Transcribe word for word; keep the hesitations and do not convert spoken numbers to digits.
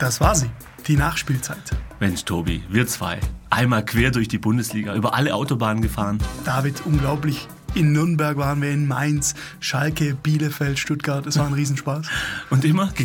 Das war sie, die Nachspielzeit. Mensch, Tobi, wir zwei. Einmal quer durch die Bundesliga, über alle Autobahnen gefahren. David, unglaublich. In Nürnberg waren wir, in Mainz, Schalke, Bielefeld, Stuttgart. Es war ein Riesenspaß. Und immer